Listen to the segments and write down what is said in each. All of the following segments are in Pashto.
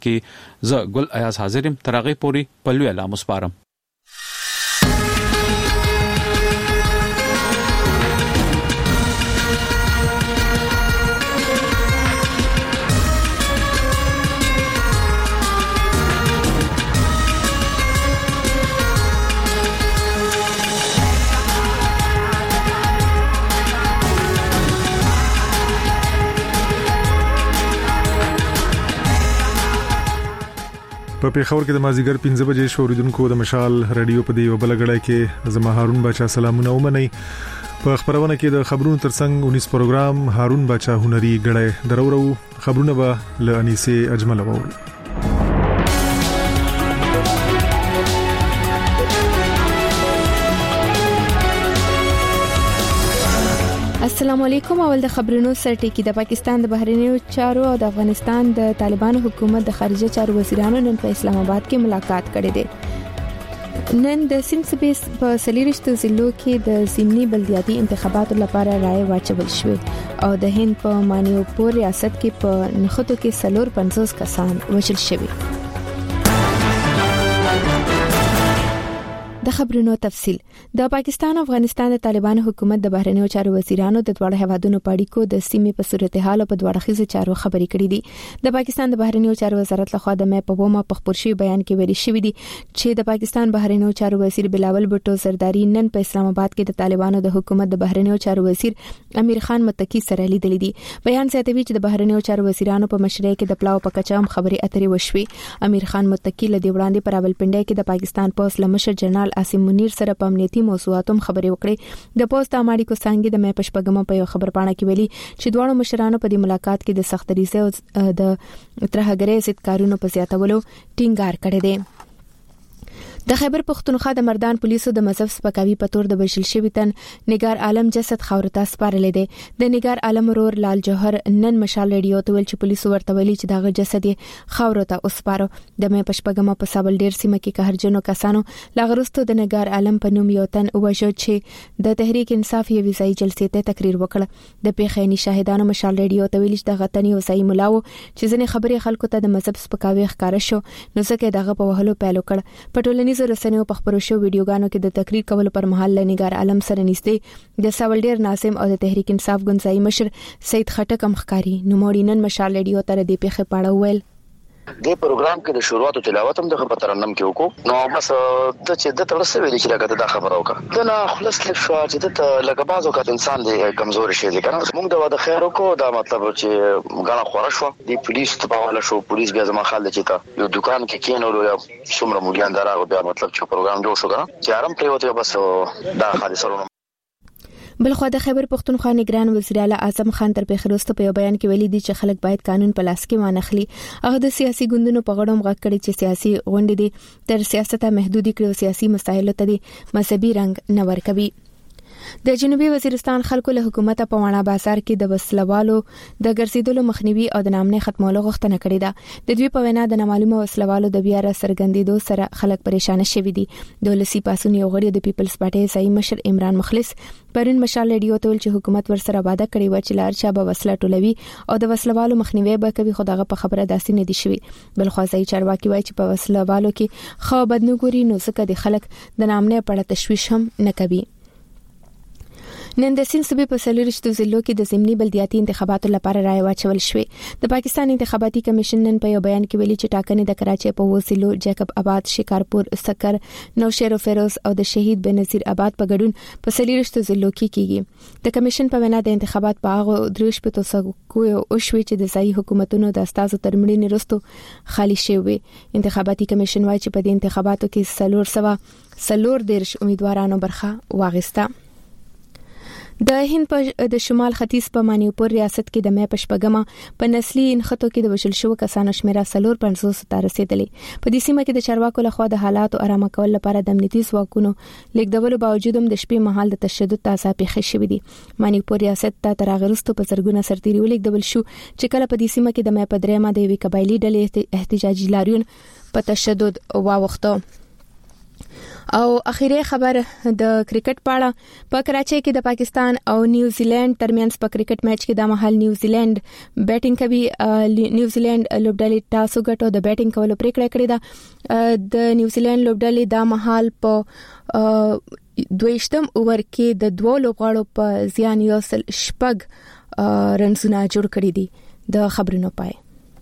کې ز ګل ایاز حاضرم ترغه پوری پلوي اعلان مسپارم. په پیښور کې د مازیګر 15 بجې شوریدونکو د مشال رادیو په دی وبلګړای کې زما هارون بچا سلامونه ومني. په خبرونه کې د خبرونو ترڅنګ 19 پروګرام هارون بچا هنري غړای درورو خبرونه به ل انیسه اجمل ووري. السلام علیکم. اول د خبرونو سرټکی د پاکستان د بهرنیو چارو او د افغانستان د طالبانو حکومت د خارجه چارو وزیرانو نن په اسلام آباد کې ملاقات کړې ده. نن د سیند سپیس په سلیریشتو ضلعو کې د ضمني بلدیاتي انتخاباتو لپاره رائے واچول شوې او د هند په مانیوپور ریاست کې په نخودو کې 450 کسان وژل شوي. د خبرونو تفصيل. د پاکستان او افغانستان د طالبانو حکومت د بهرنیو چارو وزیرانو د دوه هیوادونو په اړیکو د سیمې په صورتحال او په دوه اړخیزو چارو خبرې کړې دي. د پاکستان د بهرنیو چارو وزارت لخوا د مې په ومه په خبر شوی بیان کې ویل شوی دی چې د پاکستان بهرنیو چارو وزیر بلاول بټو زرداری نن په اسلام آباد کې د طالبانو د حکومت د بهرنیو چارو وزیر امیر خان متقی سره لیدل دي. بیان زیاتوي چې د بهرنیو چارو وزیرانو په مشرۍ کې د پلاو په کچام خبرې اترې وشوي. امیر خان متقی له دی وړاندې پر راولپنډۍ کې د پاکستان پولیس لمشر جنرال عاصم منیر سره په امنیتي موضوعاتو خبرې وکړې. د پوسټ اماړي کو څنګه د مې پښپګم په یو خبر پاڼه کې ویلي چې دوه مشرانو په دې ملاقات کې د سختريزه او د ترهګرۍ ضد کارونو په زیاتولو ټینګار کړی دی. د خیبر پختونخوا د مردان پولیسو د مذهب سپکاوي په تور د بشل شوی تن نگار عالم جسد خاورته سپارلې دی. د نگار عالم ورور لال جوهر نن مشال ریډیو ته ویل چې پولیسو ورته ویلي چې دغه جسد خاورته وسپارو. د مې پښپګم په سابل ډیر سیمه کې قهرجنو کسانو لاغرستو د نگار عالم په نوم یو تن وژل چې د تحریک انصاف یو ویزای جلسې ته تقریر وکړ. د پیښې شاهدانو مشال ریډیو ته ویل چې دغه تن یو ځای ملاو چې ځنې خبرې خلکو ته د مذهب سپکاوي ښکار شو نو ځکه دغه په وهلو پیل وکړ. په رسنیو په خبرو شو ویډیوګانو کې د تقریر کولو پر مهال لنګار عالم سره نږدې د ساولډیر ناظم او د تحریک انصاف ګنځای مشر سید خټک مخکاری نوموړي نن مشال ریډیو تر دې پیښه پاړه ویل. د پروګرام کې د شروعات او تلاوت هم د خبرترنم کې وکړو نو بس د چې د ترسه ویل چې راګه د خبره وکړه دا نه خلاص لږ شو چې د لګ بازو کات انسان دی کمزور شي دي کنه موږ د خیر وکړو دا مطلب چې غاڼه خورا شو د پولیس ته باور شو پولیس بیا زما خال چې تا یو دکان کې کینولو یا څومره مليان دراغه بیا مطلب چې پروګرام جوړ شو کنه چې ارم پریوته بس دا حادثه. بلخو د خیبر پختونخوا نگران وزیر اعلی اعظم خان تر پیښروسته په بیان کې ویلي دي چې خلک باید قانون په لاس کې وانخلي. هغه د سیاسي ګوندونو په غړوم غږ کړي چې سیاسي غونډې دي تر سیاست محدودي کړي او سیاسي مسایلو ته دي مذهبي رنګ نه ورکوي. د جنوبي وزیرستان خلکو له حکومت په وانا بازار کې د وسلوالو د ګرځیدلو مخنیوي او د نامنې ختمولو غوښتنه کړې ده. د دوی په وینا د نامعلومه وسلوالو د بیا را سرګندېدو سره خلک پریشان شوي دي. د ولسی پاسون یو غړي د پیپلز پارټي ځای مشر عمران مخلص پرون مشال ریډیو ته ول چې حکومت ورسره وعده کړې و چې لار چا به وسله ټولوي او د وسلوالو مخنیوي به کوي خو دغه په خبره داسې نه دي شوی. بل خو ځای چارواکي وایي چې په وسلوالو کې خو بدنګوري نو څخه د خلک د نامنې په اړه تشویش هم نه کوي. نن د سیند صوبې په سلیریشتو ضلعو کې د ضمني بلدیاتي انتخاباتو لپاره رائے واچول شوې. د پاکستان انتخاباتي کمیشن نن په یو بیان کې ویلي چې ټاکنې د کراچۍ په وسیلو جیکب آباد شکارپور سکر نوشهر فیروز او د شهید بنظیر آباد په ګډون په سلیریشتو ضلعو کې کیږي. د کمیشن په وینا د انتخابات په هغه دروش په توسو کوی او شوي چې د ځای حکومتونو د استازو ترمنې نرستو خالی شوی. انتخاباتي کمیشن وايي چې په دې انتخاباتو کې 414 امیدوارانو برخه واغسته. د هند په د شمال ختیځ په مانیوپور ریاست کې د مې پښپګما په نسلي انخطو کې د وشل شو کسانو شمیره 450 ته رسیدلې. په دې سیمه کې د چارواکو لخوا د حالاتو آرامه کول لپاره د امنیتي ځواکونو لیکدولو باوجود هم د شپې مهال د تشدد تازه پیښې شوې دي. مانیوپور ریاست ته تر اغرستو په زرګونه سرتیري ولیکدول شو چې کله په دې سیمه کې د مې په درېمه د وی قبایلی ډلې احتجاجي لاریون په تشدد واوښته. او اخیری خبر د کرکټ په اړه په کراچۍ کې د پاکستان او نیوزیلند ترمنځ په کرکټ میچ کې د مهال نیوزیلند بیټینګ کوي. نیوزیلند لوبډلې ټاس وګټو د بیټینګ کولو پریکړه کړې ده. د نیوزیلند لوبډلې د مهال په 22م اوور کې د دوه لوبغاړو په زیان یو سل شپږ رنزونه جوړ کړي دي. د خبرونو پای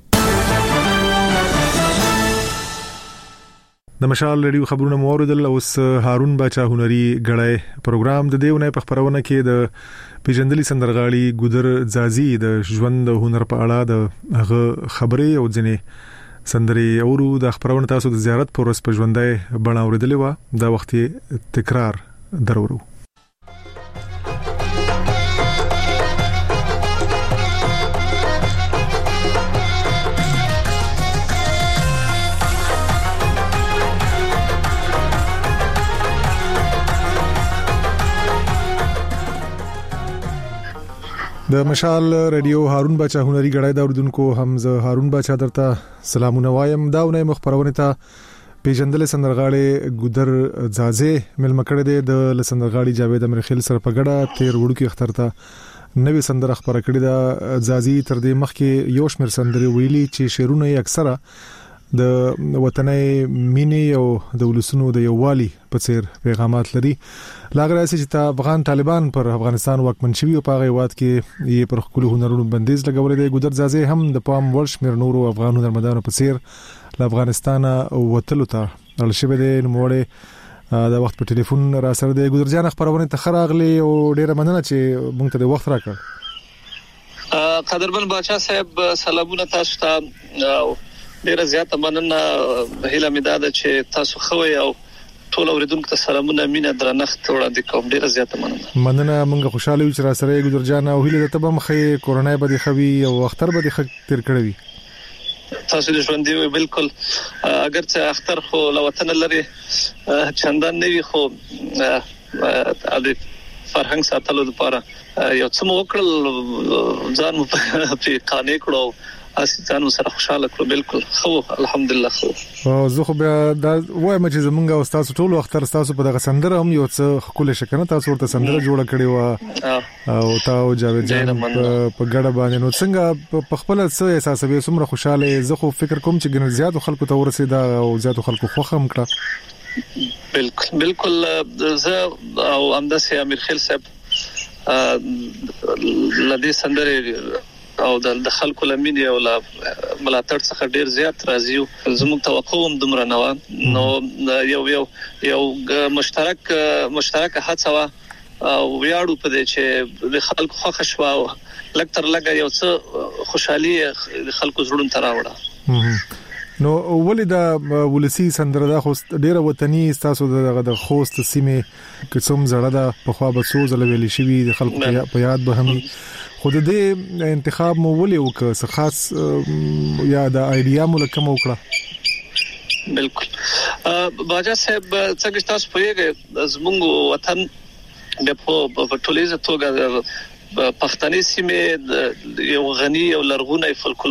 د مشال رادیو خبرونه موریدل. اوس هارون باچا هنري غړای پروګرام د دیونه په خبرونه کې د پیژندلي سندرغاړي ګودر ځازي د ژوند د هنر په اړه د هغه خبرې او ځنې سندري اورو. د خبرونه تاسو د زیارت پر ورځ په ژوندۍ بڼه اوریدلې و. دا وخت تکرار درورو. د مشال رادیو هارون باچا هنري غړای دا اوردونکو حمزه هارون باچا درته سلامونه وایم. داونه مخبرونه ته پیژندل سندرغاړي ګودر ځازه ملمکړه د سندرغاړي جاوید امرخیل سره په ګډه 13 وړو کې اختر ته نوې سندره خبره کړې ده. ځازي تر دې مخکې یو شمېر سندري ویلي چې شعرونه یې اکثره د وطني مینې او د ولسونو د یووالي په څیر پیغامات لري. لاغره چې افغان طالبان پر افغانستان واکمن شوی او په غیوات کې یې پر خپل هنرونو بندیز لګولې دی. ګودر ځازه هم د پام ورش مر نورو افغان هنرمندانو په څیر له افغانستان وتلو ته الشبه د نوموړې د وخت په ټلیفون را سره د ګودر جان خبرونه تخراغلي او ډیره مننه چې مونږ ته د وخت راکړ. قدرمن باچا صاحب سلامونه تاسو ته. ډیره زیاته مننه. هیله مې ده چې تاسو خوي او ټول اوریدونکو ته سلامونه مینه درنښت وړاندې کوم. ډیره زیاته مننه. مونږ خوشاله یو چې را سره ګودر جان او هیله ته به مخې کورونا به دي خوي او اختر به دي تیر کړی. تاسو د ژوند دی بالکل اگر چې اختر خو له وطن لري چندان نه وي خو د فرهنګ ساتلو لپاره یو څه وکړل ځان په قانې کړو اساسان سره خوشاله کړو. بالکل خو الحمدلله خو زه خو بیا دا وایم چې زمونږ او تاسو ټول وخت تاسو په دغه سندره هم یو څه خپل شکنه تاسو ورته سندره جوړه کړې و او تاسو جاوید جان په ګډه باندې نو څنګه په خپل څه احساسوي سمره خوشاله. زه خو فکر کوم چې ګنې زیاتو خلکو ته ورسېدا او زیاتو خلکو خوښ هم کړه. بالکل زه او امداسه امیر خیل صاحب لدی سندره او د خلکو لمینه او ملاتړ څخه ډیر زیات راځي. زموږ توقع هم دومره نه و. نو یو مشترک هڅه او ویاړو په دې چې د خلکو خوښ شو لکتر لګا یو څه خوشحالي خلکو زړونو ته راوړه. نو ولې دا ولسی سندره دا خو ډیره وطني تاسو د خوست سیمه قسم زړه دا په خوا به سوز لوي شي د خلکو په یاد به هم خود دې انتخاب مو ولې وکړ څه خاص یا د ایډیا مو لکه مو وکړه. بالکل باجا صاحب څنګه تاسو پوهیږئ زموږ وطن د په ټولیزه توګه پښتني سیمه یو غني او لرغونی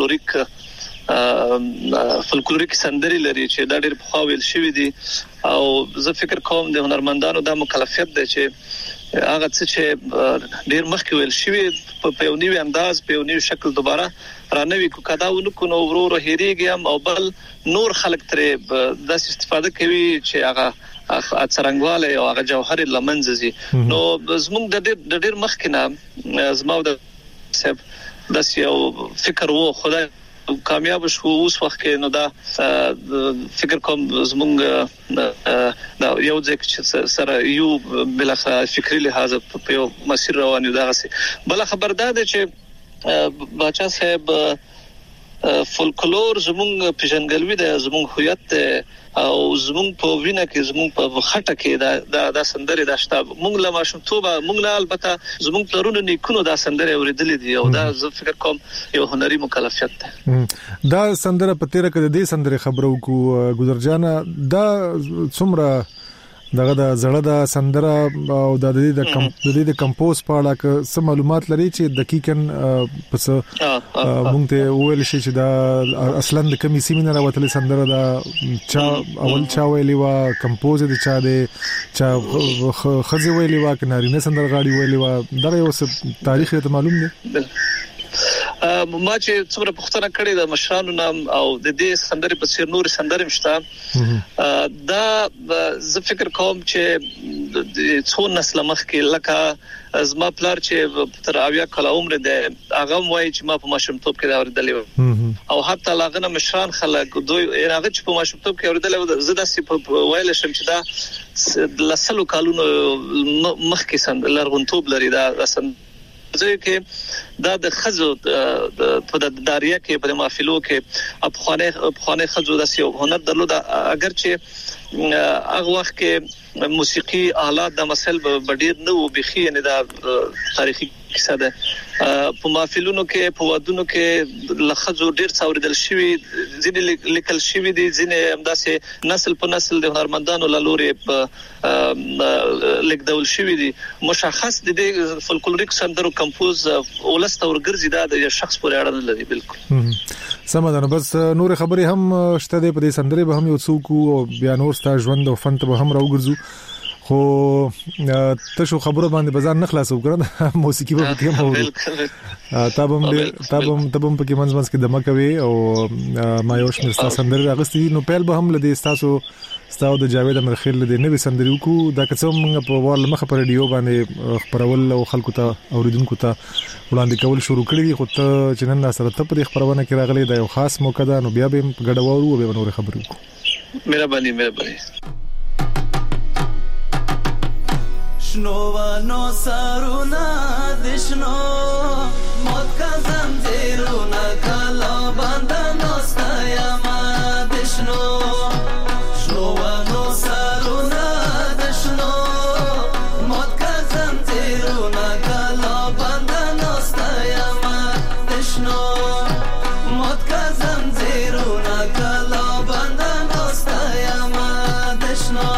فولکلوریک سندري لري چې دا ډېر پخوال شوی دي او زه فکر کوم د هنرمندانو د مکلفیت دی چې هغه څه چې ډېر مخکې ویل شوی په یو نوی انداز په یو نوی شکل دوباره رانوي کو کداونه کو نو ورو هېریږي او بل نور خلک ترې د استفاده کوي چې هغه څرنګواله او هغه جوهر لمنځي. نو زموږ د ډېر مخکې نه زموږ د صاحب د یو فکر وو خدای کامیاب شو اوس وخت کې نو دا فکر کوم زمونږ دا یو ځکه چې سره یو بل فکری لحاظ په یو مسیر روان یو دغه بل خبر ده چې باچا صاحب فولکلور زمونږ پیژنګلوي د زمونږ هویت او زمونږ په وینه کې زمونږ په خټه کې دا سندره د شتاب مونږ له ماشومتوبه مونږ له البته زمونږ پلرونو نیکونو دا سندره اوریدلې دي او دا زه فکر کوم یو هنري مکلفیت ده. دا سندره په تیره کې د دې سندره خبرو کو ګذر جانا دا څومره دغه د زړه د سندره او د دې د کمپوز په اړه که څه معلومات لري چې دقیقاً پس مونږ ته ویل شي چې دا اصلاً د کمی سیمینار راوتل سندره دا چا اول چا ویلی وا کمپوز د چا خزي ویلی وا کناري نه سندره غاړي ویلی وا دا یو څه تاریخ ته معلوم دی. ما چې څومره پوښتنه کړې د مشرانو نام او د دې سندرې په څیر نور سندرې مشته دا زه فکر کوم چې د څو نسل مخکې لکه زما پلار چې تر 80 کال عمر دی هغه وایي چې ما په ماشومتوب کې دا اوریدلې او حتی لاغنه مشران خلک دوی هغه چې په ماشومتوب کې اوریدلې زه داسې ویل شم چې دا لسلو کالونو مخکې لرغونتوب لري دا ځکه کې دا د خزو په د داریه کې په محفلو کې افغاني خزو د سیو هنر درلود اگر چې هغه وخت کې موسیقي آلات د مسل بډیر نه و بخي نه دا تاریخي کیسه ده په محفلونو کې په ودونو کې لخزو ډیر څوردل شوی ځینې لیکل شوی دي ځینې همداسې نسل په نسل د هنرمندانو لوري لیکدول شوی دي مشخص دي فولکلوریک سندرو کمپوز ولسته ورګرځي دا د شخص پورې اړه نه لري بالکل سمه بس نور خبرې هم شته په دې سندرې به هم یو څوک او بیا نور ستا ژوند او فن ته به هم راوګرځو خو تاسو خبره باندې بازار نه خلاصو کړه موسیقي به کې مو تابم په کې منځ کې دمه کوي او ما یو شمیر تاسو سندرې اغستې نو پیل به هم لدی تاسو ستاسو د جاوید امرخیل لدی نوې سندرې وکړو دا که څه موږ په ورل مخه پر رادیو باندې خبرول او خلکو ته اوریدونکو ته وړاندې کول شروع کړی خو ته چې نن سره ته په خبرونه کې راغلی دا یو خاص موقع ده نو بیا به ګډوارو او به نور خبرې وکړو. مهرباني شنوانو سارونا دشنو موت کا زنجیرونا کالا باندنو ستایما دشنو شنوانو سارونا دشنو موت کا زنجیرونا کالا باندنو ستایما دشنو موت کا زنجیرونا کالا باندنو ستایما دشنو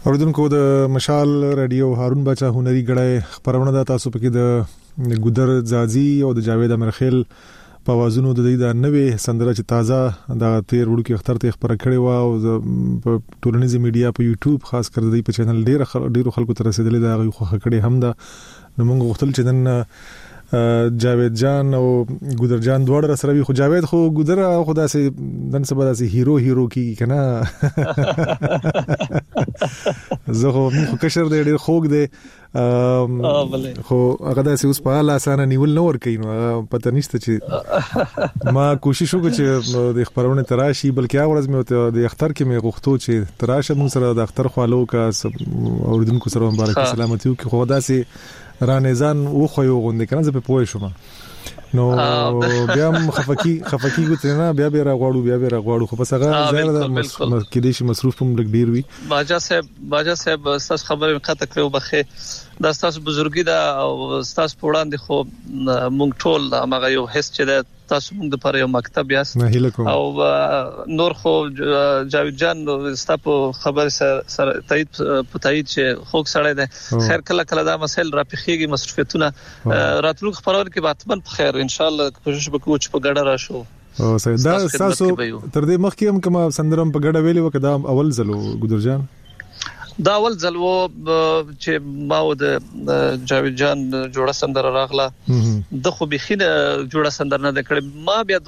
اوردونکو د مشال رادیو هارون بچا هنري غړای خبرونه د تاسو پکې د ګودر زازي او د جاوید امرخیل په وازونو د دې د نوې سندره چې تازه د تیر وړو کې اختر ته خبره کړې و او په ټولنیزي میډیا په یوټیوب خاص کر د په چینل ډیرو خلکو ته رسیدلې دا خو کړې هم ده نو موږ غوښتل چې نن جاوید جان او ګودر جان دواړه سره وي خو جاوید خو ګودر خدا سي نن سبا داسي هیرو کی کنه زه خو کشر دی ډیر خوګ دی خو هغه داسي اوس په اله اسانه نیول نه ور کوي نو پته نشته چې ما کوشش وکړ چې د خبرونه تراشي بلکې هغه ورځ مې د اختر کې مې غوښتو چې تراشه موږ سره د اختر خالو کا اوردونکو سره مبارک سلامتی وکړو خو داسي رانیزان او خو یو غونډه کنه زه په پوه شوم نو بیا خفکی غوتنه بیا راغواړو خو پس هغه زیاده د کېدې شي مصروف هم لګ ډیر وي باجا صاحب تاسو خبره مخاطب کړو بخې دا تاسو بزرګي دا او تاسو پوړاندې خو مونږ ټول هغه یو حس چې تاسو موږ د پر یو مکتب یاست او نور خو جاوید جان ستاسو خبر سره تایید چې خوګ سړی دی خیر کله دا مسائل را پخېږي مصرفیتونه راتلونکو خبرونه کې باتمن په خیر ان شاء الله کوشش وکړو چې په ګډه راشو او سیدا تاسو تر دې مخکې هم کوم سندرم په ګډه ویلو وکدا اول ځلو ګودر جان دا اول ځل و چې ما د جاوید جان جوړه سندره راغله د خو بخینه جوړه سندره نه کړې ما بیا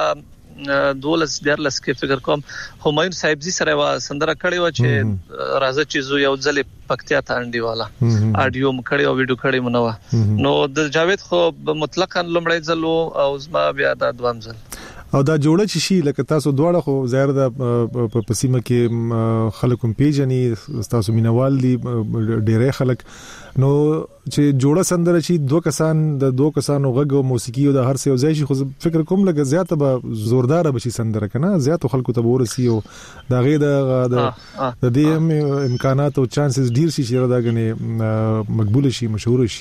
2012 کې فکر کوم همایون صاحب زی سره وا سندره کړې و چې راځه چې یو ځل پکتیا ته انډي والا اډیو مکړې او ویډیو کړې منو نو د جاوید خو مطلقاً لمړی ځل او زما بیا دا دوام ځل او دا جوړه چې شي لکه تاسو دواړه خو ظاهر ده په پسیمه کې خلکو پیژني تاسو مینوال دي ډېرې خلک نو چې جوړه سندره شي دوه کسانو غږ او موسیقي او د هر څه ځای شي خو فکر کوم لکه زیاته به زوردار بشي سندره کنه زیاتو خلکو ته ورسي او دا غي د دې امکانات او چانسز ډیر شي چې دا غني مقبول شي مشهور شي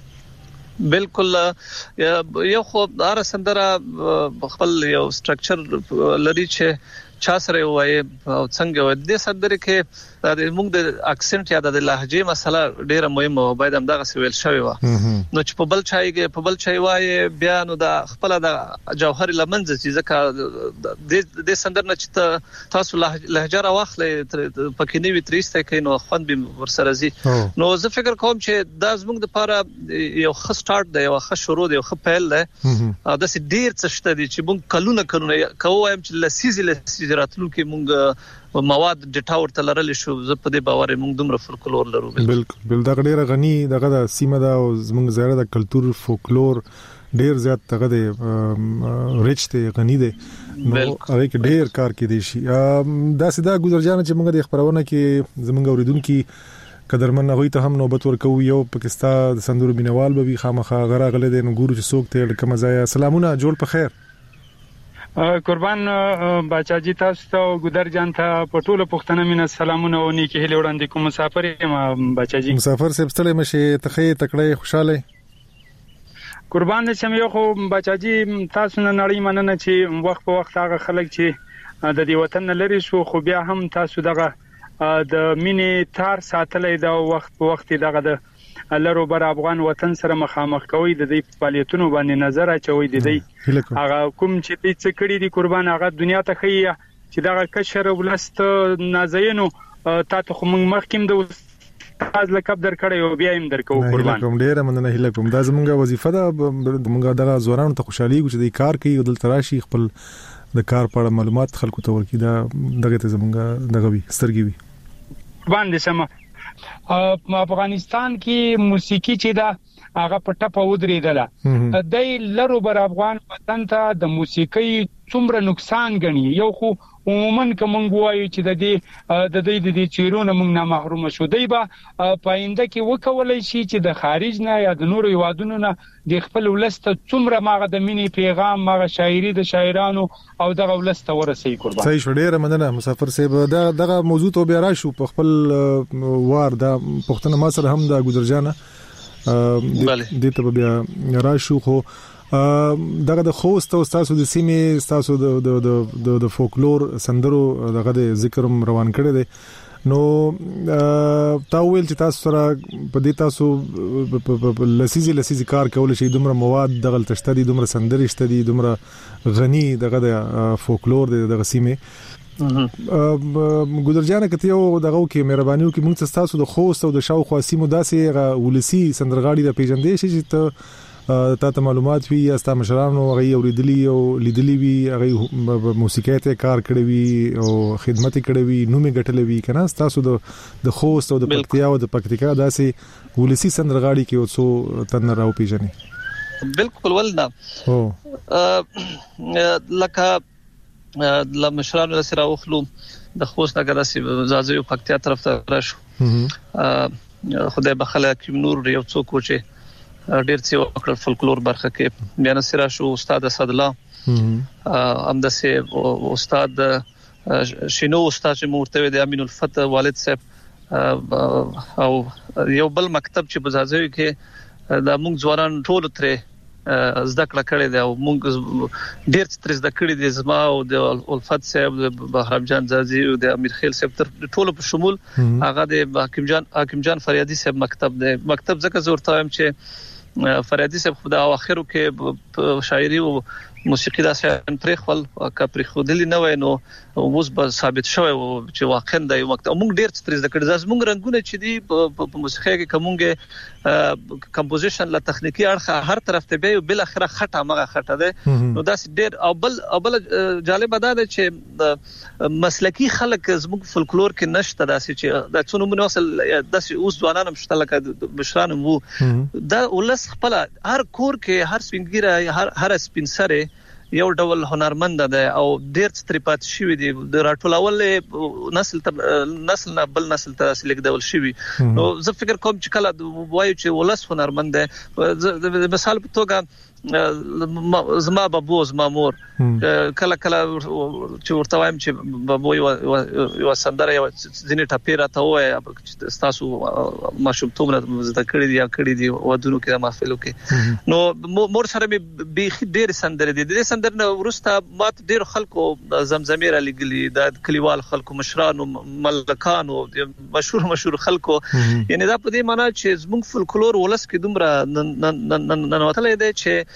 بالکل یو خو هر سندره خپل یو سټرکچر لري چې چا سره وای او څنګه وای د سندره کې د موږ د اکسنټ یا د لهجه مسله ډیره مهمه او باید هم دغه سویل شوی و نو چې په بل چای وای بیا نو د خپل د جوهر لمنځ چې ځکه د سندره نه چې تاسو لهجه را واخلې پکې نیوي تریسته کې نو خوند به ورسره زی نو زه فکر کوم چې دا زموږ د لپاره یو ښه سٹارټ دی یو ښه شروع دی یو ښه پیل دی دا سي ډیر څه شته دي چې موږ کلونه کوم چې لسیزي راتلو کې موږ مواد ډیټاور تلرل شو زه په دې باور موږ دومره فولکلور لرو بالکل دا ډیره غني دغه د سیمه دا او موږ زیاده د کلچر فولکلور ډیر زیات دغه د ریچ ته غني دي نو هغه کې ډیر کار کې دي شي دا سیدا ګذر جان چې موږ د خبرونه کې زمونږ اوریدونکو قدرمن هغه ته هم نوبت ورکو یو پاکستان د سندرو بینوال به خامخا غره غله د نګورو چې څوک ته کوم ځای سلامونه جوړ په خیر قربان بچا جی تاسو ته ګودر جان ته پټوله پښتنه مینه سلامونه او نیکی هله وړاندې کوم مسافر یم بچا جی مسافر سب ستړي مشه تخې تکړه خوشاله قربان شم یو خو بچا جی تاسو نه نړۍ مننه چې وخت په وخت هغه خلک چې د دې وطن لري شو خو بیا هم تاسو دغه د مینې تار ساتلې دا وخت په وخت دغه د لرو بر افغان وطن سره مخامخ کوي د دې فعالیتونو باندې نظر اچوي د دې هغه کوم چې دې څه کړی دي قربان هغه دنیا ته خي چې دغه کشر ولست نازینو تاسو خو موږ مخکیم د استاد لقب درکړی او بیا هم درکو قربان کوم ډیره مننه هله کوم دا زمونږه وظیفه ده موږ دغه زورانو ته خوشحالي چې د کار کوي او د تراشي خپل د کار په اړه معلومات خلکو ته ورکړي دا دغه ته زمونږه دغه وي سترګي وي باندې سم افغانستان کې موسیقي چې دا هغه په ټپه ودرېدله د لرو بر افغان وطن ته د موسیقي څومره نقصان غني یو خو عموما کوم غوايي چې د دې چیرونه موږ نه محروم شو دی با پاینده کې وکولای شي چې د خارج نه یا د نورو یوادونو نه د خپل ولست څومره ماغه د مینې پیغام ماغه شاعري د شاعرانو او دغه ولست ورسې قربان صحیح شډيره مننه مسافر صاحب دغه موضوع ته بیا راشو په خپل وار د پښتنه ما سره هم د ګذر جانه دې ته بیا راشو خو دغه د خوست او تاسو د سیمې تاسو د فولکلور سندرو دغه د ذکرم روان کړی دی نو تاویل چې تاسو سره په دې تاسو لسیزي کار کول شي دومره مواد دغه تشته دي دومره سندري شته دي دومره غني دغه د فولکلور د سیمه ګودرجانه کته یو دغه کې مهرباني وکي موږ تاسو د خوست او د شاوخوا سیمو داسې ولسی سندرغاړي د پیژندې شي چې ته معلومات وی یا ست مشرانو غي اوریدلی او لیدلی وی غي موسیقي ته کار کړی وی او خدمت کړی وی نو می غټلې وی کنه تاسو د خوست او د پکتیا او د پکتیکا داسې ولسی سندرغاړي کې اوسو تن راو پیژنې بالکل ولدا لکه د مشرانو سره وخلو د خوست نګر سي زازو پکتیا طرف ته راشو خدای بخله کوم نور یو څوک چې ډیر څه وکړ فولکلور برخه کې بیا نصر شو استاد اسد الله امدسه استاد شینو استاد چې مرتوی د امین الفتح والد صاحب او یو بل مکتب چې بزازو کې د موږ ځوانان ټول ترې زده کړه کړې ده او موږ ډېر څه زده کړې دي زما او د الفت صاحب د بهرام جان زازي او د امیر خیل صاحب تر ټولو په شمول هغه د حکیم جان فریادي صاحب مکتب ځکه زه ورته وایم چې فریادي صاحب خو د اواخرو کې شاعري او موسیقي دا څنګه پرې خپل کپری خودلی نه وای نو اوس به ثابت شوی چې واقعا د یو مکتب موږ ډیر څه زده کړل زموږ رنگونه چې دی په موسیقي کې کومه کمپوزیشن لا تخنیکی اړخ هر طرف ته به بل اخره خټه مغه خټه ده نو دا ډیر او بل جالب ده چې مسلکی خلک زموږ فولکلور کې نشته داسې چې د څونو منوصل داسې اوس ځوانان مشته لکه بشران وو دا ولس خپل هر کور کې هر سپینګیره هر سپینسره یو ډول هنرمند ده او ډیر ستریپات شوی دی د راټولول نسل نه بل نسل ته لیکدول شوی نو زه فکر کوم چې کله وایو چې ولس هنرمند ده مثال په توګه زما بابو زما مور کله چې ورته وایم چې بابو یو سندره یو ځینې ټاپیرا ته وای تاسو ماشومتوب نه زده کړی دي ودونو کې محفلو کې نو مور سره به بيخي ډېر سندره دي د سندره نو ورسته مات ډېر خلکو زمزمیر لګلی د کلیوال خلکو مشرانو ملکانو مشهور خلکو یعنی دا په دې معنی چې زموږ فولکلور ولس کې دومره ننوتلې ده چې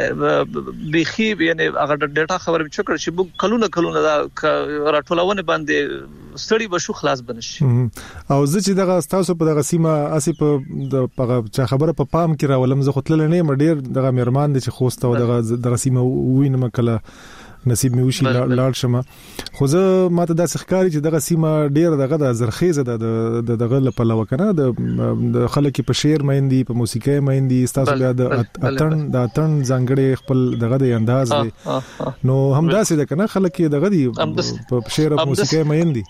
بيخي یعنی هغه ډیټا خبره چې موږ کلونه دا راټولونه باندې ستړي بشو خلاص بنشي او زه چې دغه تاسو په دغه سیمه اسی په چا خبره په پام کې راولم زه خپل نه مډیر دغه مېرمان دي چې خوسته او دغه سیمه وینم کله نصیب می وشي لاړ شمه خو زه ماته د ښکاری چې دغه سیمه ډیر دغه د زرخیزه د دغه لپاره وکنه د خلک په شعر مېندي په موسیقي مېندي تاسو بیا د اتن ځانګړي خپل دغه د انداز دی نو هم داسې ده کنه خلک دغه دی په شعر او موسیقي مېندي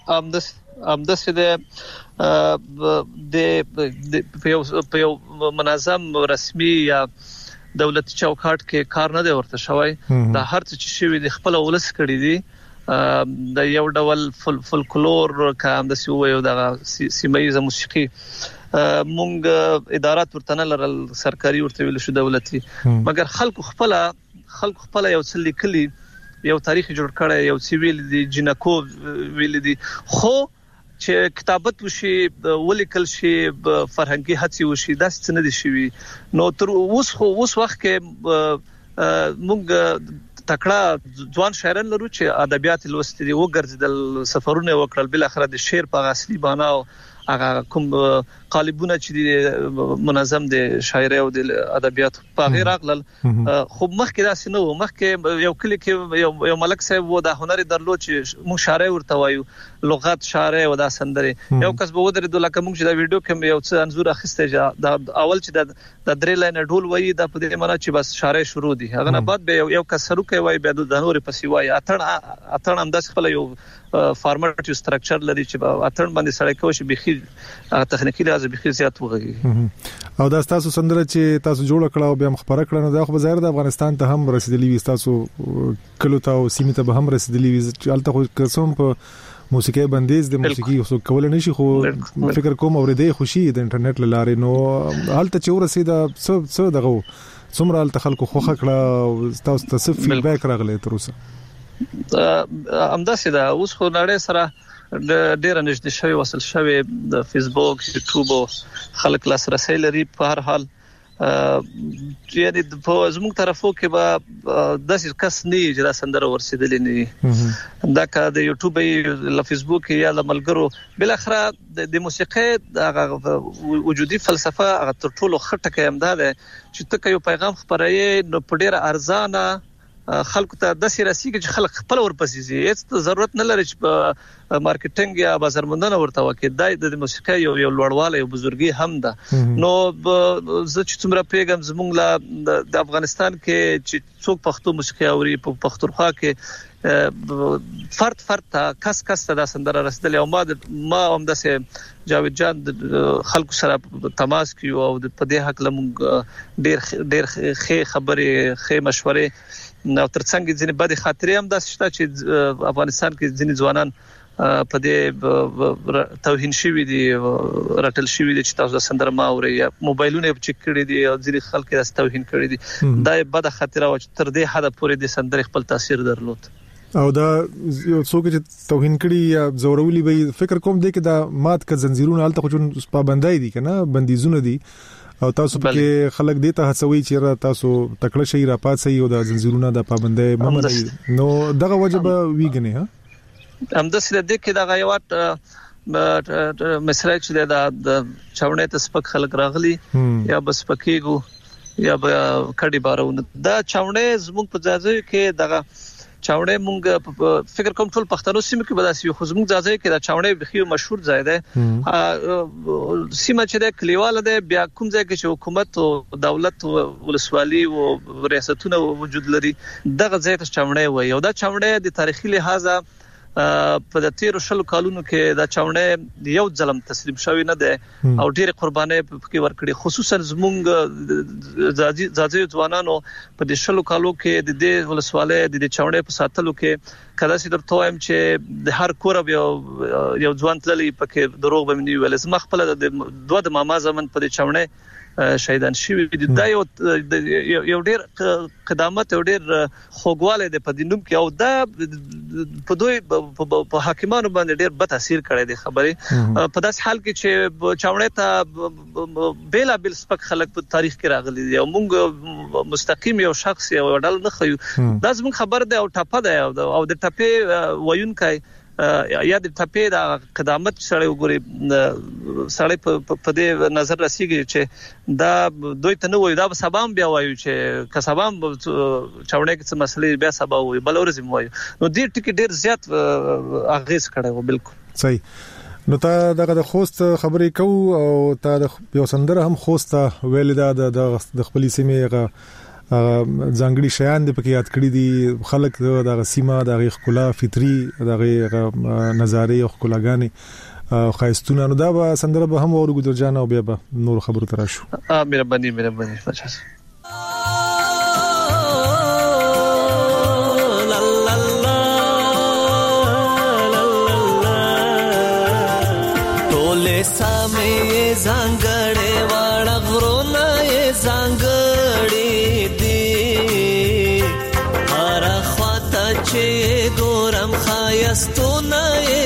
د په منظم رسمي یا دولتي چوکاټ کې کار نه دی ورته شوی دا هر څه چې شوی د خپل ولس کړی دی د یو ډول فولکلور کام د سیویو د سیمایي موسیقي مونږ ادارات ورته نه لرل سرکاري ورته ویل شو دولتي مګر خلکو خپل یو څه لیکلي یو تاریخ جوړ کړی یو سیویل دی جنکو ویل دی خو چې کتابت وشي ولیکل شي فرهنګي هڅې وشي دا څه نه دي شوی نو تر اوس وخت کې موږ تکړه ځوان شاعران لرو چې ادبیات لوستي دي وګرځیدل سفرونه وکړل بل اخر د شعر په اصلي معنا هغه کوم قالبونه چې منظم دي شاعري او د ادبیات په غیر اغلل خو مخکې داسې نه و مخکې یو کلی کې یو ملک صاحب و د هنر درلود چې مو شاعري ورته وایو لغت شاعري او د سندري یو کس به ودرې د لکه موږ چې دا ویډیو کې یو څه انزور اخیسته د اول چې د درې لاین ډول وایي د په دې معنی چې بس شاعري شروع دي هغه نه بعد به یو کس سرو کوي وایي به د نور پسې وایي اتن هم داس خپل یو فارمټ یو سټرکچر لري چې اتن باندې سړی کوي چې بخي تخنیکی لحاظ بخي زیات وغږی او دا تاسو سندره چې تاسو جوړ کړه او بیا مخبره کړه نو دا خو ظاهر د افغانستان ته هم رسیدلی وي تاسو کلو ته او سیمه ته به هم رسیدلی وي چې الته خو قسم په موسیقي بندیز د موسیقي خو کول نه شي خو فکر کوم اورېدې خوشي د انټرنیټ لاره نو الته چې ورسیده څه دغه څومره الته خلکو خوخه کړه تاسو ته څه فیډبیک راغلی تر اوسه امداسه دا اوس خو نړۍ سره ډیر نږدې شوی وصل شوی د فیسبوک یوټیوب خلک لاسرسي لري په هر حال یعنی په زموږ طرفو کې به داسې کس نه چې دا سندره ورسېدلې نه دا که د یوټیوب له فیسبوک یا له ملګرو بل اخره د موسیقي د وجودي فلسفه هغه تر ټولو خټه هم ده چې ته یو پیغام خبرې نو په ډیره ارزانه خلکو ته د سیاسي چې خلک خپل ورپسې زی هیڅ ضرورت نه لري چې په مارکیټینګ یا بازارموندنه ورته وکړي د موسیقي یو لوړواله یو بزرګي هم ده نو زه چې څومره پیغام زمونږ لا د افغانستان کې چې څوک پښتو موسیقي اوري په پښتونخوا کې فرد کس ته د سندره رسیدل او ما هم د جاوید جان خلکو سره تماس کیو او په دې حق لمون ډیر ښه خبرې ښه مشورې نو ترڅنګ ځینې بد خاطرې هم د شته چې افغانستان کې ځینې ځوانان په دې توهین شوی دي رټل شوی دي چې تاسو سندره ما اوري یا موبایلونه چک کړی دي او ځینې خلک یې توهین کړی دي دا بد خاطره او تر دې حد پورې د سندره خپل تاثیر درلود او دا یو څوک چې توهین کړي یا زورولي به فکر کوم دی چې دا مات ک زنجیرونه الته خو جون پابندای دي کنه بندیزونه دي او تاسو په خلک دي ته هڅوي چې تاسو تکړه شي را پاتې او د زنجیرونه د پابندۍ ممنه نو دغه وجب ویګنه ها هم د سره د کې د غیوات مسله چې د چاونې ته سپک خلک راغلي یا بس پکېګو یا کډي بارونه دا چاونې زموږ په ځای کې دغه چاونې مونږ فکر کوم ټول پښتنو سیمه کې بداسي خو زموږ ځای کې دا چاونې بخي مشهور ځای ده سیمه چې د کلیواله ده بیا کوم ځای کې چې حکومت او دولت ولسوالي او ریاستونه وجود لري دغه ځای ته چاونې وي او دا چاونې د تاریخي لحاظه په د 13 کالونو کې دا چاونې یو ځلم تسلیم شوی نه ده او ډېر قرباني پکې ورکړي خصوصا زموږ ځاځي ځوانانو په د 10 کالو کې د دې ولسواله د چاونې په ساتلو کې کله چې درته وایم چې د هر کور یو ځوان تللی پکې دروغ به مني ول زما خپل د دوه د ماما زمن په چاونې شهیدان شوی دي دا یو ډېر قدامت او ډېر خوګواله د پدینوم کې او دا په دوی په حاکمانو باندې ډېر بد تاثیر کړی دی خبره په داس حال کې چې چاونې ته بیل سپک خلک په تاریخ کې راغلي دي او موږ مستقیم یو شخص یو ډول نه خو دا زموږ خبر دی او ټاپه دی او د ټاپې وایونکای یا د ټاپې د قدامت سره وګوري سره په دې نظر رسیږي چې دا دوی ته نو وي دا سبام بیا وایو چې کسبام چاونې کې مسلې بیا سبا وي بل ورځم وایو نو دې ټکی ډیر زیات اغیز کړي و بالکل صحیح نو تا دغه د خوست خبرې کو او تا د یو سندره هم خوست ویل دا د خپل سیمه ځانګړي شیان د پکې یاد کړی دي خلک د سیمه د خلا فطری د نظارې او خلاګانی خاستونه نو دا به سندره به هم اورو ګذر جان او بیا به نور خبرو تر شو مهرباني بچا ټوله سامې زنګړې واړه غرونه زنګړې چې ګورم خایستونه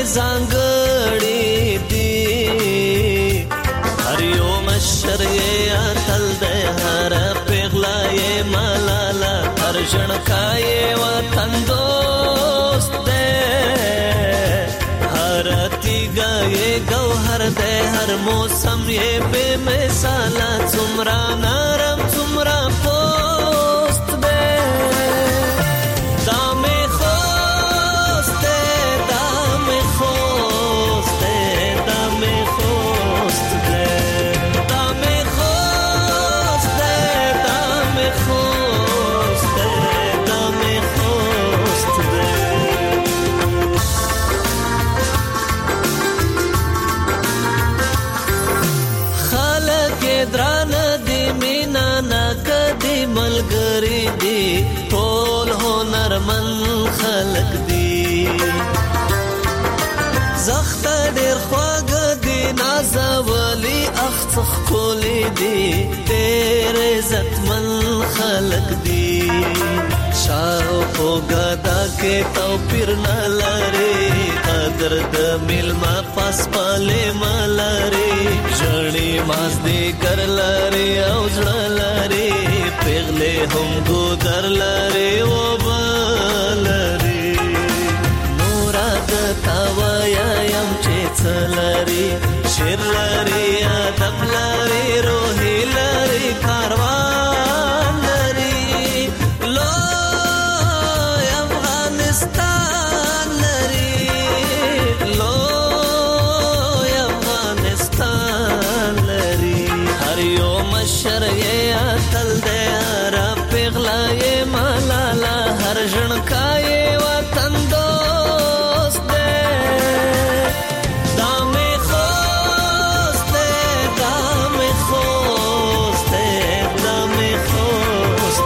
زنګړې دي هر یو مشر یې اتل ده هر پیغلا یې ملالا هر ژړکا یې وطن دوست ده هر تیګا یې ګوهر ده هر موسم یې بے مثال څومره نرم څومره پوست ده ملګری دی ټول هنرمن خلق دی زخت ډېر خواږه دی نازولي اخڅخ کولی دی ډېر عزتمن خلق دی شاو په ګدا کې توپیر نه لري قدر مرد ملما پاسپاله ملاري جړې ماز دې کر لاري او ځړ لاري پیغله هم ګودر لاري او بلاري نوراد تاویا يم چې څلاري شیر لاري ادب لاري روحي لاري کاروان لاري لو افغانستان لاري لو افغانستان لاري هر یو مشر یې تل دې را پیغلا یې مالا هر جن کای وطن دوست دې دامه خوست دامه خوست دامه خوست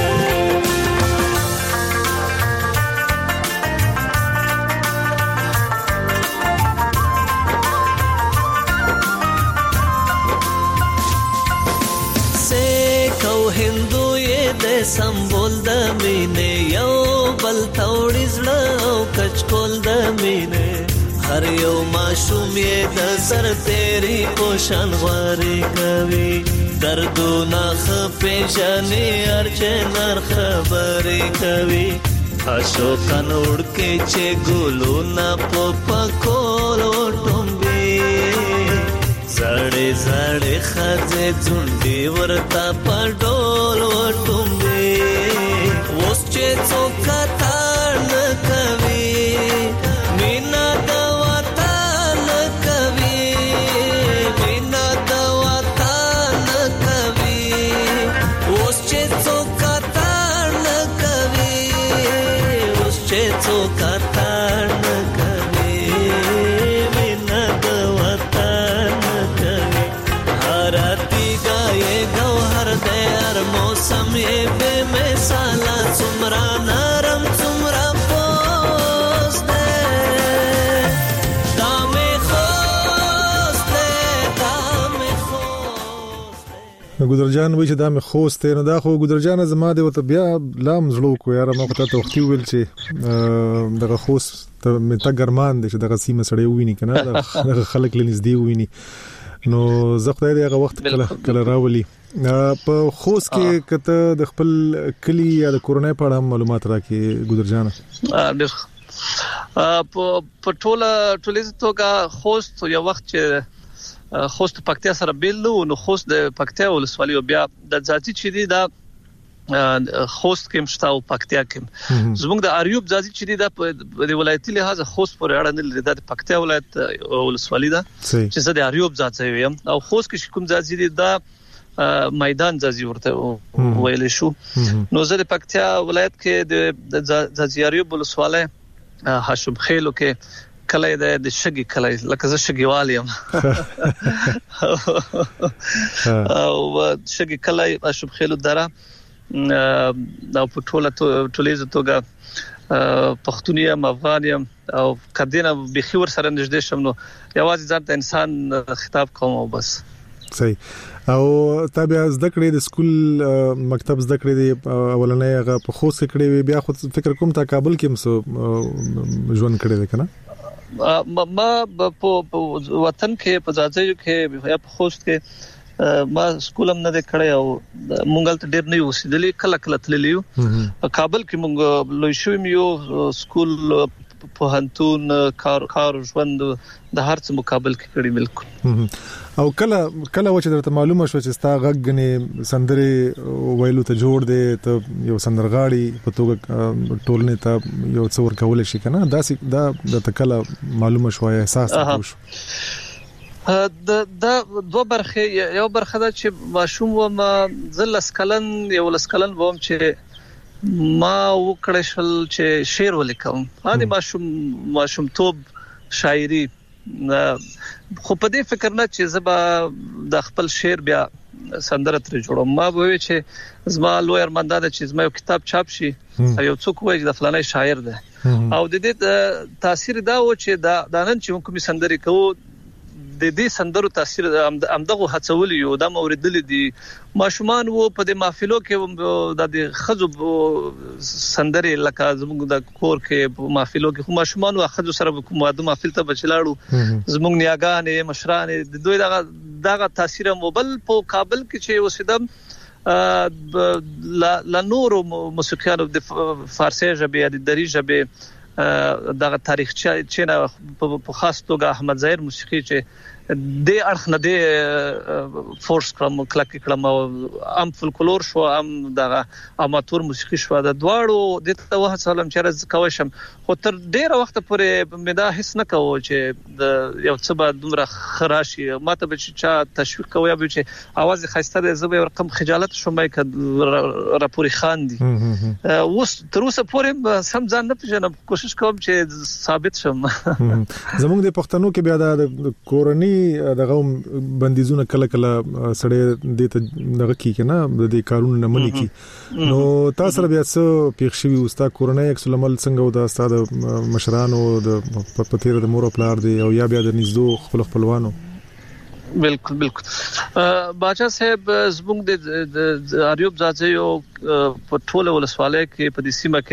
سیک او هندو یې د سمبول د مینې یو بل توړي زړه او کچکول د مینې هر یو معشوم یې د سر تیری پوشان غواري کوي دردونه خپېژنې ارچنار خبرې کوي خاشو کنوړ کې چې ګلونه په پکول وټومبي زړې زړې خځې ځونډي ورته پډول وټومبي اوس چې څوک تان کوي مینا د وطن کوي مینا د وطن کوي اوس چې څوک تان کوي اوس چې څوک تان کوي مینا د وطن کوي هرتی گائے گوهر دے هر موسم یې بے مثال څومره نرم څومره پوست دے دامه خوست دے دامه خوست ګودرجان وایي چې دا مې خوست نو دا خو ګودرجان زما دی وته بیا لام زړو کو یاره ما ته وختي ویل چې دغه خوست ته مې تا ګرمان دي چې دغه سیمه سړی ویني کنه دغه خلک لنځدې ویني نو زه خدای دې هغه وخت کله راولي په خوست کې کته د خپل کلی یا د کورونې په اړه معلومات راکې ګودرجان په ټوله توګه خوست یو وخت چې خوست پکتیا سره بیل نو خوست د پکتیا ولسوالۍ بیا د ذاتی چې دی دا خوست کې مشته او پکتیا کې زموږ د اریوب ذاتی چې دی د ولایتي لحاظ خوست پر اړه نه لري د پکتیا ولایت ولسوالۍ ده چې زه د اریوب ذاتی یم او خوست کې کوم ذاتی دی دا میدان ځازي ورته ویل شو نو زه د پکتیا ولایت کې د ځازي اریوب ولسوالۍ هاشم خیلو کې کله د شګي کله لکه زه شګیوال یم او شګي کله هاشم خیلو دره دا په ټولیزه توګه پښتونیم افغانیم او کدینه بخي ور سره نږدې شم نو یوازې ځان ته انسان خطاب کوم او بس صحیح او تابع زده کړې د سکول مکتب زده کړې د اولنې هغه په خوست کې کړې بیا خو فکر کوم تا کابل کې هم ژوند کړې ده کنه ما په وطن کې په ځاځي کې یا په خوست کې ما سکول هم نه کړی او مونږ ته ډېر نه اوسېدلې کله تللیو کابل کې مونږ لوي شو یو سکول په هنتون کار ژوند د هر څه مقابل کې کړی بالکل او کله و چې درته معلومه شو چې ستا غږنې سندري ویلو ته جوړ دی ته یو سندرغاړي په توګه ټولنې ته یو څور کول شي کنه دا د کله معلومه شو احساس وشو دا دوه برخه یو برخه دا چې ماشوم و ما زلسکلن یو لسکلن ووم چې ما وکړل چې شعر ولیکم هغه ماشوم توب شاعري خو په دې فکر نه چې زبا د خپل شعر بیا سندره تر جوړم ما وې چې زما لوی ارمان ده چې زما یو کتاب چاپ شي یو څوک وایي د فلانه شاعر ده او د دې تاثیر دا و چې دا نن چې کوم سندري کوو دې سندرو تاثیر امدغه هڅول یو د موردل دي ماشومان وو په دې محفلو کې د خزو سندري لکه زموږ د کور کې په محفلو کې ماشومان او خزو سره کوم واده محفل ته بچلاړو زموږ نیاګانې مشران د دوی دغه تاثیر موبل په کابل کې چې وسیدم لا نور موسیقيانو د فارسی ژبه د دری ژبه دغه تاریخ چې نه په خاص توګه احمد ظاهر موسیقي چې د اړخ نه د فورس کلم او ام فولکلور شو ام دغه اماتور موسیقي شو د دواړو د توه سلام چرز کوشم خو تر ډیره وخت پورې مې دا حس نه کوو چې د یو څه به دومره خراشي ماته به چې تشویق کوي به چې आवाज خسته د زبې رقم خجالت شوم کې راپوري خان دي اوس تر اوسه پورې سم ځان نه پېژنم کوشش کوم چې ثابت شم زموږ د پښتنو کې بیا د کورنۍ دغه بندیزونه کله سړی د دغه کې نه د قانون نه منې کی نو تاسو بیا څه پیښوي او تاسو کورنۍ اکسل عمل څنګه او د استاد مشرانو د پپتیر د مور پلار دی او یا بیا د نږدې خپلوانو بالکل باچا صاحب زموږ د اریوب ځاځي په ټوله ولسوالۍ کې په دې سیمه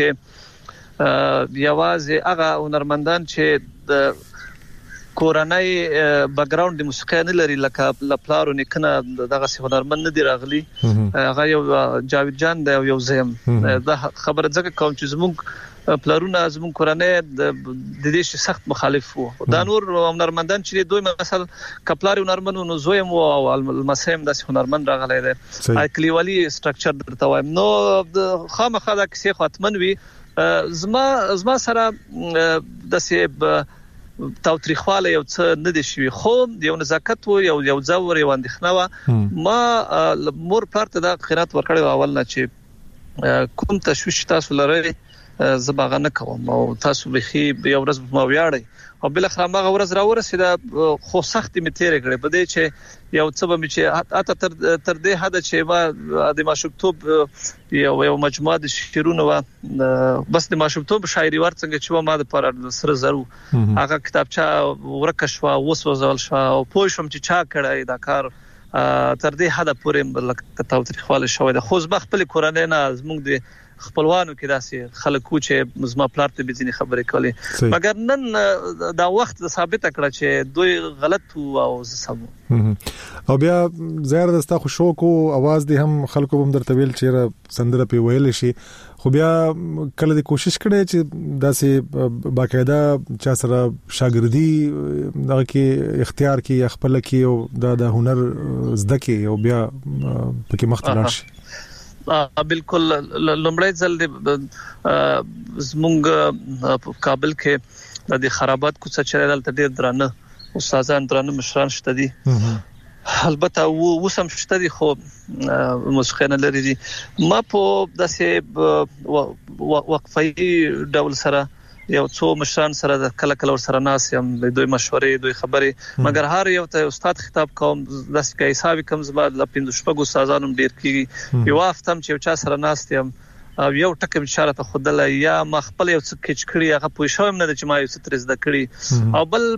کې یوازې هغه هنرمندان چې د کورنۍ بیک گراوند د موسیقي نه لري لکه لپلارو نکنه دغه هنرمند نه دی راغلي هغه یو جاوید جان دی یو زم دا خبره ځکه کوم چې زموږ پلارونه زموږ کورنۍ د دې سخت مخالف وو دا نور هنرمندان چې دوی مثلا کپلار هنرمند نو زویم او المسیم د هنرمند راغلی دی کلیوالي سټرکچر درته وایم نو خامخا د کیسه ختمن وي زما سره د سیب تاوتریخواله یو څه نه دي شوی خو یو نزاکت و یو ځور یو اندخنه و ما مور پارت د خیرات ورکړی اول نه چې کوم تشویش تاسو لري زباغه نه کوم او تاسو به یو ورځ ما ویاړی او بل اخر ما ورځ را ورسېده خو سخت می تیر کړې بده چې یو څه به می چې اته تر دې حد چې ما د ماشوکتوب یو مجموعه د شعرونو بس د ماشوکتوب شاعري ورڅنګه چې ما د پر سره زرو هغه کتابچه ورکښوا وسوځول شو او پوه شم چې چا کړی دا کار تر دې حد پورې لکه تاوتریخواله شوی د خو زما خپل کورنۍ نه زموږ د خپلوانو کې داسې خلکو چې زما پلار ته بيځني خبرې کولې مګر نن دا وخت ثابت کړه چې دوی غلط او سم او بیا زهر دستا خو شوق او आवाज دي هم خلکو هم درته ویل چې سندره په ویل شي خو بیا کله د کوشش کړي چې داسې باقاعده چا سره شاګردي دغه کې اختیار کې خپل کې او د هنر زده کې او بیا پکې مختلف شي بالکل لومړی ځل د زمونږ په کابل کې د خرابات کوڅه چې دلته ډېر درانه استادان درانه مشران شته دي البته وسم شته دي خو موسیقي نه لري ما په داسې وقفي ډول سره یو څو مشران سره د کله سره ناس یم د دوی مشورې دوی خبرې مګر هر یو ته استاد خطاب کوم داسې کې حساب کوم زما د پیندو شپږو استادانو ډیر کیږي یو وختم چې چا سره ناس یم او یو ټکم اشاره ته خدله یا ما خپل یو څه کچ کړی هغه پوه شوم نه چې ما یو څه ترز د کړی او بل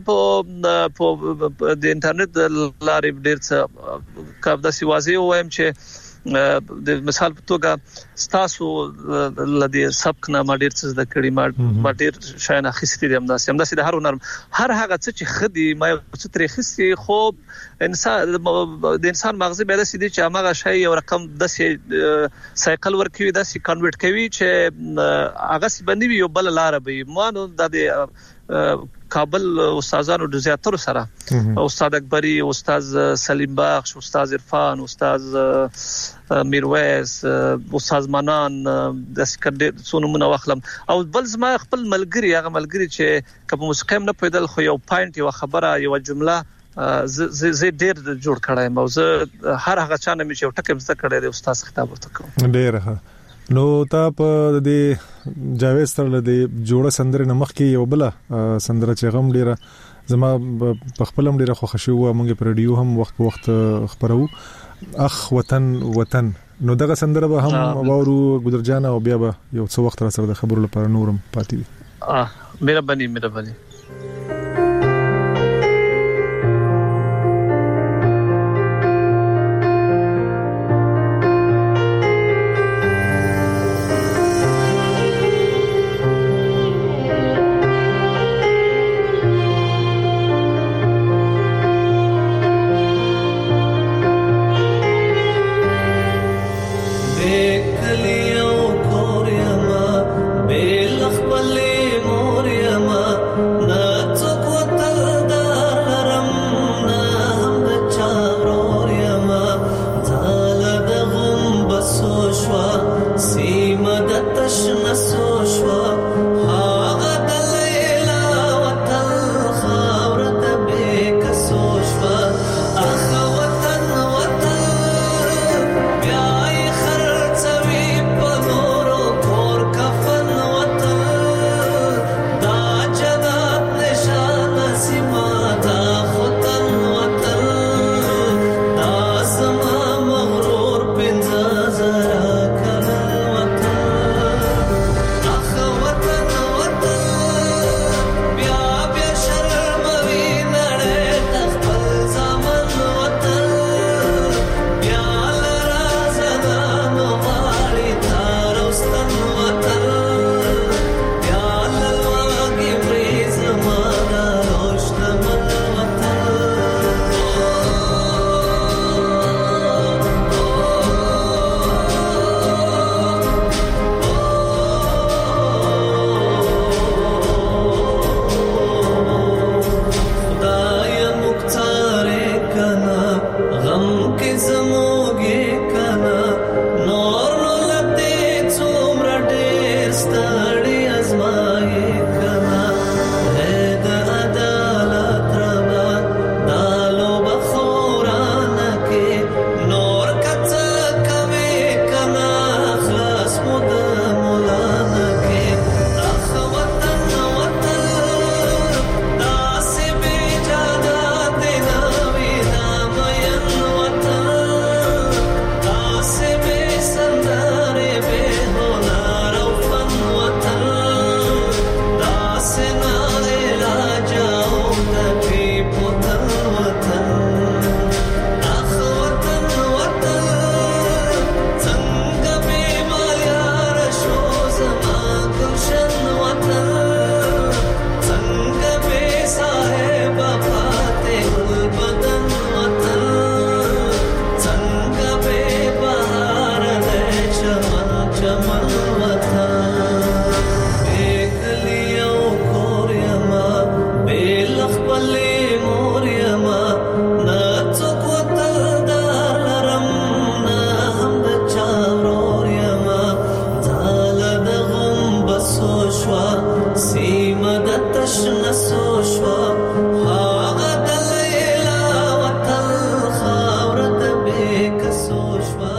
په د انټرنیټ لارې ډیر څه کاف داسې واضح وایم چې د مثال په توګه ستاسو لدی سبق نه ما ډیر څه د کړي ما ډیر شاین اخیستي دي همداسې د هر هنر هر هغه څه چې خدي ما څه ترې خسي خو انسان د انسان مغز به داسې دي چې هغه شی یو رقم داسې سایکل ورکوي داسې کنورټ کوي چې هغه سی باندې یو بل لار به ما نو د کابل استادانو د زیاتره سره استاد اکبری استاد سلیم بخش استاد عرفان استاد میرویس استاد منان د سکندر څونو واخلم او بل زما خپل ملګری هغه ملګری چې کله موسیقي نه پیدل خو یو پوینټ یو خبره یو جمله زه ډیر جوړ کړم او زه هر هغه چانه مې یو ټکم زده کړی د استاد خطاب ورته کوم ډیر نو تا په دې جاوید سره د جوړه سندره نمخ کې یو بل سندره چې غم ډیره زما په خپلم ډیره خوښ شو موږ په رادیو هم وخت په وخت خبرو اخ وطن نو دغه سندره به هم وورو ګدرجان او بیا به یو څو وخت را سره د خبرو لپاره نورم پاتې وي مهرباني سوشوا هاغه دلیلا وتل خاورد به کسوشوا.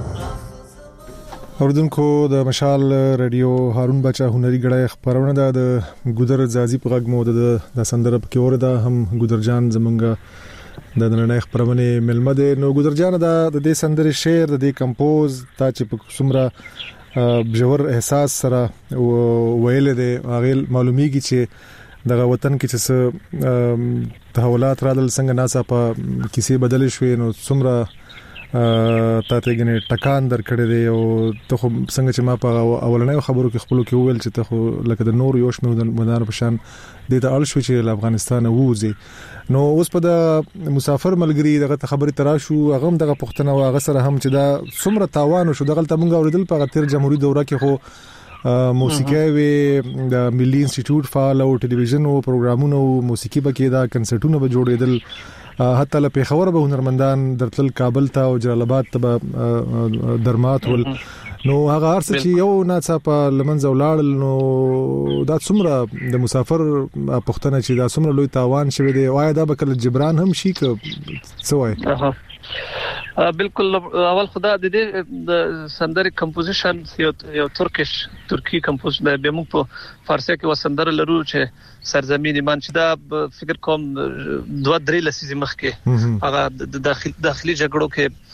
اوردونکو د مشال رادیو هارون بچا هنري غړای خبرونه ده د ګودر زازي په غږ مو د سندره په کې ورده هم ګودر جان زمونږ د نړۍ خبرونه ملمه ده. نو ګودر جان د دې سندره شعر د دې کمپوز تا چې په څومره بجور احساس سره ویل دي هغه معلومیږي چې د وطن کې چې تحولات رادل څنګه ناسا په کیسه بدل شوې نو څومره تا ته غني ټکان درکړې دی او ته خو څنګه چې ما په اولنۍ خبرو کې خپل کې ویل چې ته خو لکه د نور یوش مدار په شان د ته اړ شو چې افغانستان ووزي. نو اوس په د مسافر ملګری دغه خبري تراشو هغه دغه پښتنه او هغه سره هم چې دا څومره تاوان شو دغه ته مونږ اوریدل په غتیر جمهوریت دوره کې خو موسیقي وی د ملي انسټیټیوټ فعال او ټلویزیون او پروګرامونو موسیقي بکې دا کنسرټونه به جوړېدل حتی له پیښور به هنرمندان درتل کابل ته او جلال آباد ته درمات ول. نو هغه ارڅ چې یو ناڅاپه لمنځه ولاړل نو دا څومره د مسافر پښتنه چې دا څومره لوی تاوان شوی دی او دا به کله جبران هم شي که څه وایي؟ بالکل اول خدا د دې سندري کمپوزیشن یو ترکی کمپوز به موږ په فارسی کې وسندره لرو چې سرزمین ایمان چې دا فکر کوم 2-3 لسیزې مخکې هغه د داخلي جګړو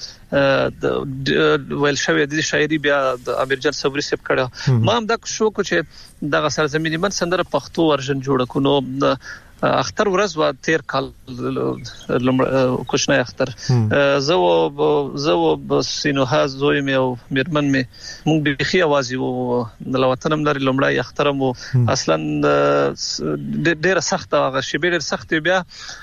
کې ویل شوی د شاعري بیا د امیر جان صبري سپ کړه. ما هم دا شو چې د سرزمین ایمان سندره پښتو ورژن جوړ کړو. اختر ورځ وا 13 کال کوشنه اختر زو سينوها زوی مې او میرمن مې مونږ بيخي اوازي وو د وطنم لري لمړی اخترم اصلا ډېر سخت هغه شی ډېر سخت بیا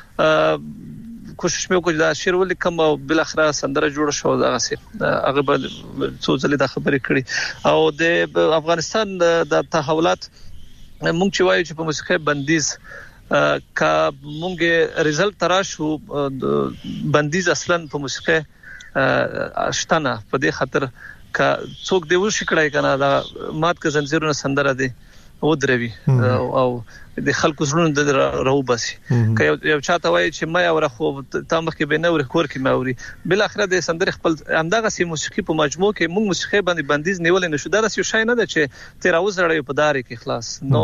کوشش مې وکړ دا شعر ولیکم او بل اخره سندره جوړ شو هغه به څو ځله د خبرې کړې او د افغانستان د تحولات مونږ چې وایو چې په موسیقي بندیز کا مونږه رزلټ تراشو بندیز اصلا په موسیقي شتنه په دې خاطر کا څوک دی وشي کړای کنه دا مات ک زنجیرونه سندره دي و دروي او د خلکو زړونو د راو باسي که یو چاته وایي چې ما اور خو تا مخ کې به نور کور کې ماوري بل اخره د سندره خپل همدغه سي موسیقي په مجموع کې موږ موسیقي باندې بندیز نیول نه شو دا یو شای نه ده چې تیر اوسړی په داري کې خلاص نو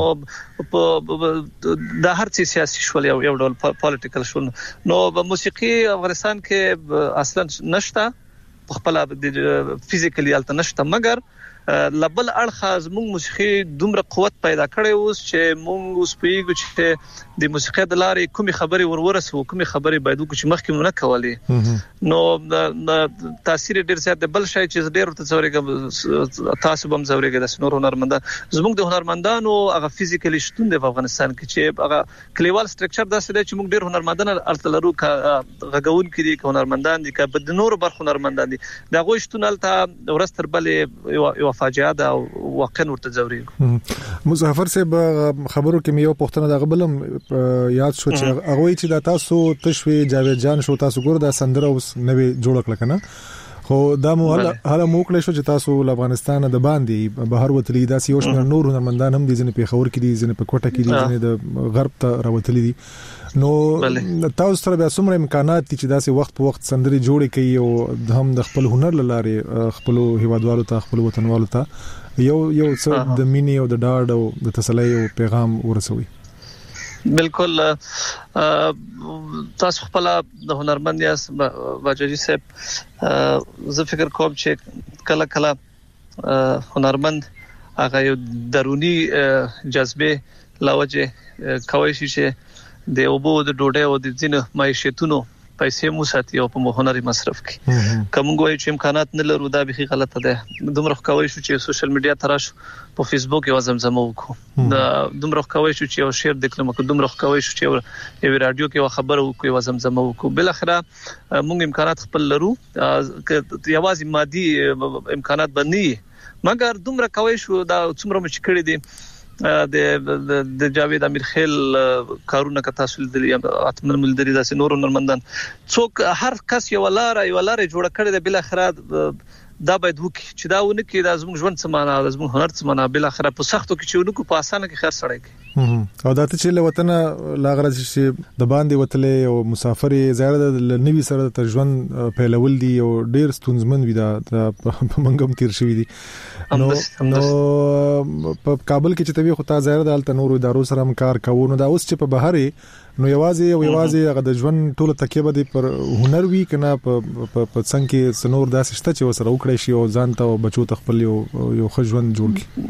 د هر څه سیاسي شول یو ډول پالیټیکل شول نو موسیقي افغانستان کې اصلا نشته خپل فزیکلی الته نشته مګر لبل اړخ موږ موسیقي دومره قوت پیدا کړی اوس چې موږ اوس پیګو چې د موسیقي د لارې کومي خبري ورورسو کومي خبري باید وکړو مخکې نه کولې نو تاثیر ډیر زیات بل شي چې ډیر ته څورګه تاسو هم څورګه د سنور هنرمندان زموږ د هنرمندانو هغه فزیکلی شتون د افغانستان کې چې هغه کلیوال سټرکچر داسې دی چې موږ ډیر هنرمندان ارتلرو غږون کړي که هنرمندان دي که بد نور برخ هنرمندان دي دا غوښ شتون الته ورستر بلې یو فاجعه ده او واقعا ورته ضروري مسافر صاحب خبرو کې یو پښتنه د غبلم یاد شو چې هغه چې دا تاسو تشوي جاوید جان شو تاسو ګور دا سندره اوس نوې جوړ کړل کنه خو دا مو هله موکل شو چې تاسو افغانستان د باندې بهر وتلی دا سیوش نور هنرمندان هم دي ځنه په خبر کې دي ځنه په کوټه کې دي ځنه د غرب ته راوتلی دي نو تاسو سره بیا څومره امکانات دي چې داسې وخت په وخت سندري جوړ کړي او هم د خپل هنر لاره خپل هیوادوالو ته خپل وطنوالو ته یو څه د مینې او د ډاډ او د تسلی او پیغام ورسوي. بالکل تاسو خپل د هنرمند یاست باجوجي صاحب زه فکر کوم چې کله کله هنرمند هغه یو درونی جذبه لوجه کوي چې د اوبو د ډوډۍ او د ځینو معیشتونو پیسې مو ساتي او په هنري مصرف کې کوم غوي چې امکانات نه لرو دا به غلطه ده دومره کوي چې سوشل میډیا تراش په فیسبوک یو زمزمه وکړو دا دومره کوي چې یو شیر دکلم کو دومره کوي چې یو رادیو کې خبر وکړو یو زمزمه وکړو بل اخره موږ امکانات خپل لرو یوازې مادي امکانات باندې مګر دومره کوي شو دا څومره مشکل دي د جاوید امیر خیل کارونه که تاسو لیدلی اتمن ملدری داسې نور هنرمندان څوک هر کس یو لار جوړ کړی د بل اخره دا باید وکړي چې دا ونه کې د زموږ ژوند څه معنا د زموږ هنر څه معنا بل اخره په سختو کې چې ونکو په اسانه کې خیر سړی کې او دا ته چې له وطن لاغره چې د باندې وتلې او مسافرې زیاره د نوي سره تر ژوند پیلول دي او ډیر ستونزمن وي دا په منګم تیر شوی دي نو په کابل کې چې توی خو تا زیاره د نور ادارو سره هم کار کوو نو دا اوس چې په بهر نو یوازې هغه د ژوند ټوله تکیه به پر هنر وی کنه په څنګه کې سنور داسې شته چې وسره وکړي شي او ځان ته بچو تخپل یو ښه ژوند جوړ کړي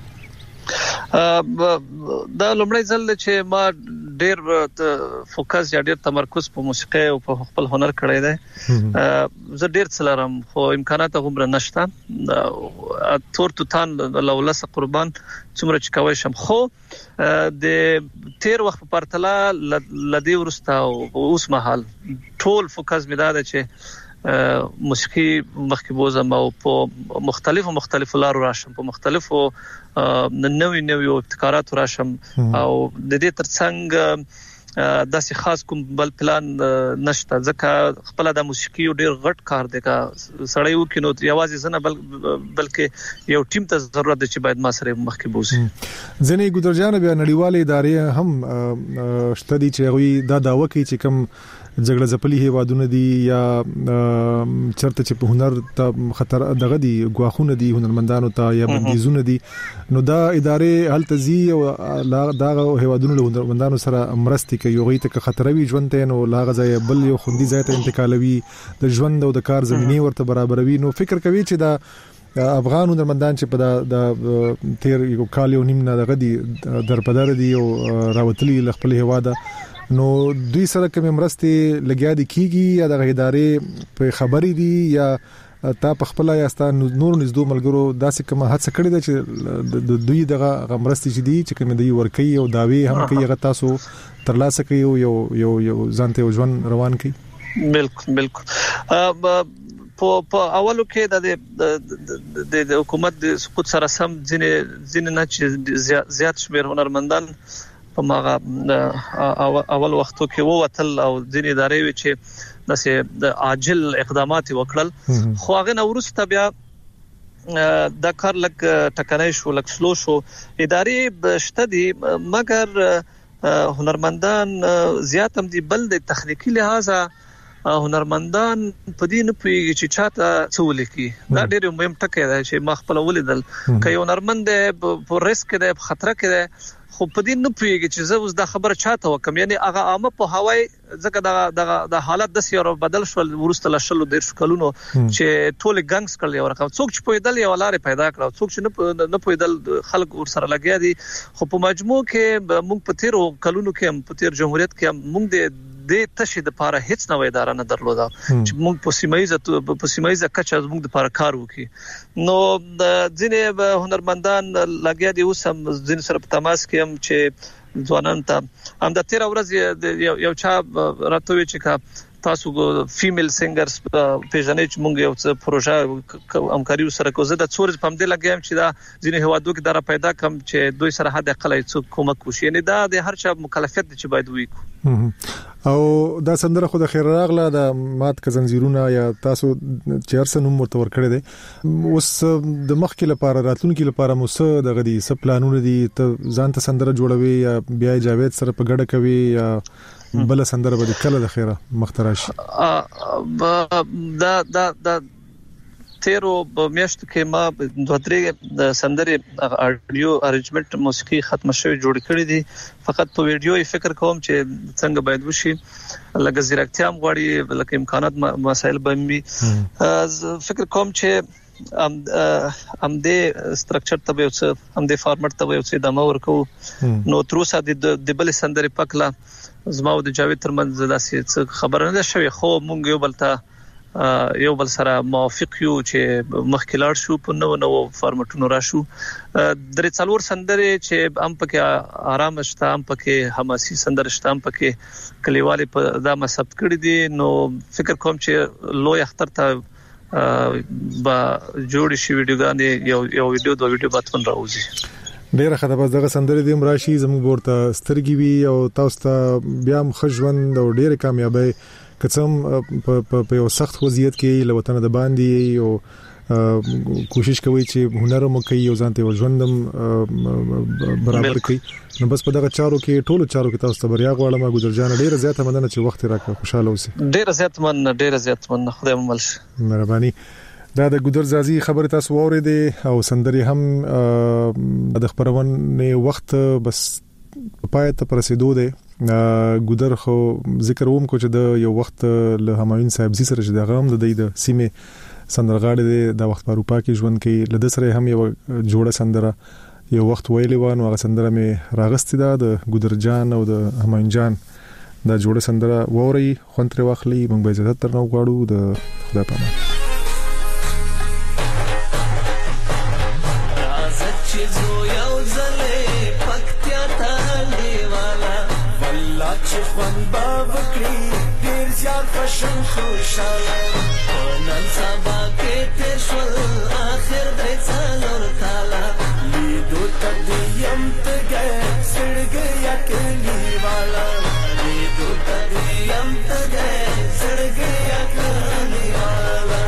دا لومړی ځل چې ما ډیر فوکس یا ډیر تمرکز په موسیقي او په خپل هنر کړی دی زه ډیر څلرم خو امکانات هم نشته تور توتان لولس قربان څومره چې کوي شم خو د تیر وخت په پرتله لدی ورسته او اوس مهال ټول فوکس مې دا چې موسیقي مخکې بوزم او په مختلفو لارو راشم په مختلفو نوې ابتکارات راشم او د دې ترڅنګ داسې خاص کوم بل پلان نشته ځکه خپل د موسیقي ډیر غټ کار دی کا سړی وکینو یوازې زنه بلکې یو ټیم ته ضرورت دی چې باید ما سره مخکې بوزي ځنې ګودرجان بیا نړیوالې ادارې هم شته دي چې غوي دا داوا کوي چې کوم جګړه ځپلي هیوادونه دي یا چرته چې په هنر ته خطر دغه دي غواخونه دي هنرمندانو ته یا بندیزونه دي نو دا ادارې هلته زی او دا هیوادونو له هنرمندانو سره مرستي کوي یو غي ته خطر وي ژوند ته نو لاغه ځای بل یو خوندي ځای ته انتقالوي د ژوند او د کار زمينه ورته برابروي نو فکر کوي چې دا افغان هنرمندان چې په د تیر یو کال یو نیم نه دغه دي درپدار دي او راوتلي خپل هواده نو دوی سره کوم مرستې لګیا دي کیږي یا د ادارې په خبرې دي یا تا په خپل یا ست نور نږدې ملګرو داسې کومه هڅه کړې ده چې د دوی دغه مرستې چې دي چې کوم دی ورکي او داوی هم کوي هغه تاسو ترلاسه کوي یو ځانته یو ژوند روان کوي بالکل په اولو کې د حکومت د سقوط سره سم ځین نه چې زیات شمیر هنرمندان په ماغه اول وختو کې ووتل او ځینې ادارې وی چې داسې عاجل اقدامات وکړل خو هغه نورسته بیا دا کار لک ټکنای شو لک سلو شو ادارې شته دي مګر هنرمندان زیات هم دي بل د تخنیکی لحاظه هنرمندان په دې نه پوهیږي چې چاته څه ولیکي دا ډېر مهم ټکی دی چې ما خپل ولیدل که یو هنرمند په ریسک دی په خطر کې دی خو په دې نه پوهیږي چې زه اوس دا خبره چاته وکم یعنی هغه عامه په هواي ځکه د حالت د سیارو بدل شول ورسته لشلو ډیر شکلونو چې ټول ګنګس کړل یو رقم څوک چې پویدل یو لارې پیدا کړو څوک چې نه پویدل خلک ور سره لګیا دي خو په مجموع کې موږ په تیر کلونو کې په تیر جمهوریت کې موږ د تشې د لپاره هیڅ نوې اداره نه درلوده چې موږ په سیمایزه کچه موږ د لپاره کار وکړو نو د ځینې هنرمندان لګیا دي اوس هم ځین سره په تماس کې هم چې ځوانان ته هم د 13 ورځې یو چا راتوي چې تاسو فیمیل سنگرز پیژنې چې موږ یو څه پروژه همکاري سره کوو زه د څورز په مده لګیم چې دا ځینې هوادو کې دره پیدا کم چې دوی سره حد اقل څه کومک وشي یعنی دا د هر چا مکلفیت چې باید وي او دا سندره خو د خیر راغله د مات کزنجیرونه یا تاسو چیرسن عمر تور کړی دی اوس د مخکې لپاره راتلونکي لپاره مو څه دغه دي څه پلانونه دي ته ځان ته سندره جوړوي یا بیا جاوید سره په ګډه کوي یا بل سندره به کله د خیره مخترش دا تیرو میاشتو کې ما دوه درې د سندرې اډیو ارینجمنت موسیقي ختم شوی جوړ کړی دي فقط په ویډیو فکر کوم چې څنګه باید وشي لکه زیرکتیا هم غواړي لکه امکانات مسایل بمبي فکر کوم چې ام دې سټرکچر ته یو څه ام دې فارمټ ته یو څه دمه ورکو نو تر اوسه د بل سندرې پکلا زما او د جاوید ترمنځ داسې خبره نه شوی خو مونږ یو بل سره موافق یو چې مخکې لاړ شو په نو فارمټونو راشو درې څلور سندرې چې هم پکې آرام شته هم پکې حماسي سندره شته هم پکې کلیوالي په دا مسبت کړی دي نو فکر کوم چې لوی اختر ته با جوړ شي ویډیوګانې یو ویډیو دوه ویډیو باتون راوځي ډیره خدای په دغه سندرې د امراشي زموږ ورته سترګي وي او تاسو ته بیا مخژوند او ډیره کامیابی کڅم په یو سخت وضعیت کې له وطن د باندې او کوشش کوي چې هنر مو کوي او ځان ته ژوندم برابر کوي. نو بس په دغه چارو کې ټولو چارو کې تاسو ته بریا غواړم. ګذر جان ډیره زیاته مننه چې وخت راکړ. خوشاله اوسئ. ډیره زیات من خدای مو مل شي. مهرباني. دا د ګذر زازي خبره تاسو واورېدې او سندري هم د خبرونه وخت بس پای ته پرسیدو دی. ګذر خو ذکر ووم کو چې د یو وخت له همایون صاحب زی سره چې د غام د سیمه سندرغاړي دی د وخت په اروپا کې ژوند کوي. لده سره هم یو جوړه سندره یو وخت ویلې و نو هغه سندره مې راغستې ده د ګذر جان او د همایون جان دا جوړه سندره ووري خونتره واخلي. موږ به اجازه تر نو غواړو. د خدای په امان. خوشن خوشاله نن سبا کې تیر شول اخر د څلور کاله لیدو تدیم تګه سړګیا کلی والا لیدو تدیم تګه سړګیا کلی والا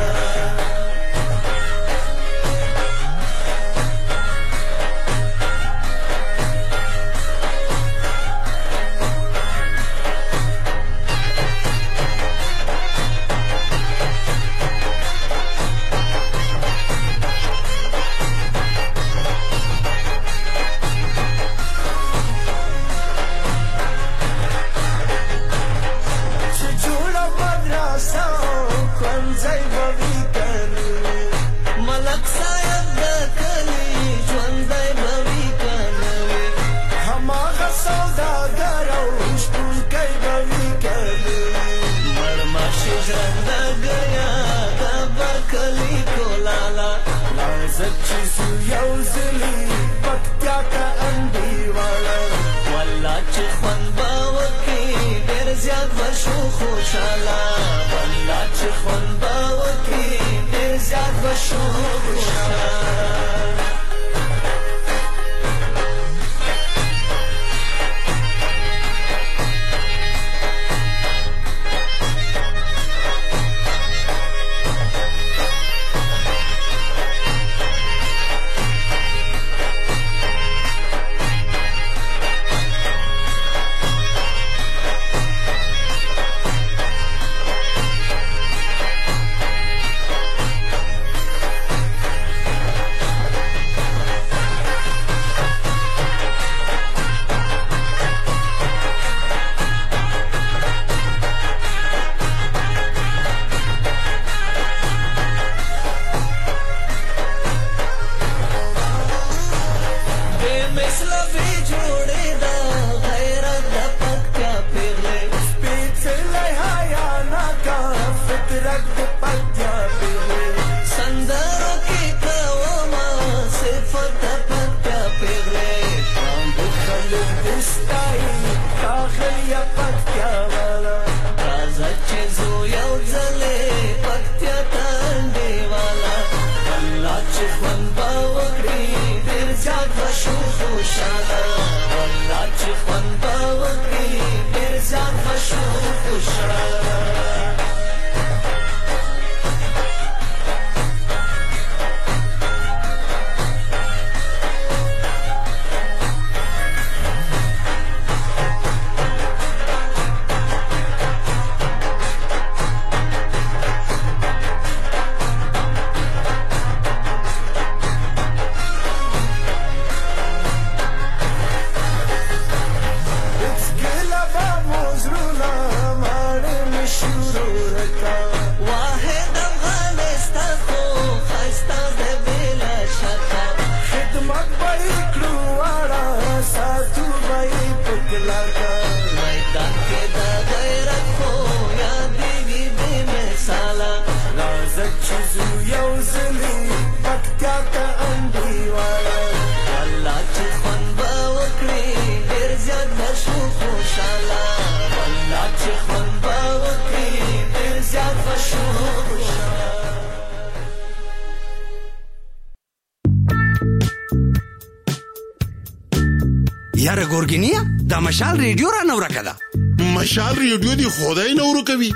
یاره ګورګینیا د مشال ریډیو را نور کړه. مشال ریډیو دی خدای نور کوي.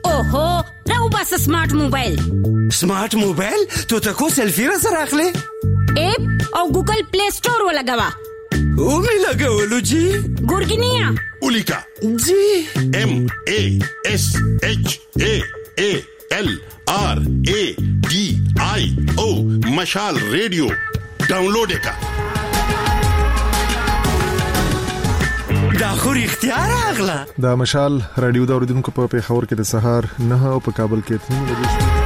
اوهو راو بس سمارټ موبایل تو تکو سیلفی را سره اخلي اپ او ګوګل پلی سٹور ولګوا او می لګولو جی ګورګینیا اولیکا جی MASHALRADIO مشال ریډیو ډاونلوډ کا دا خو اختیار اغلا دا مشال رادیو دا اوریدونکو په پیښور کې د سهار 9 او په کابل کې 3 بجې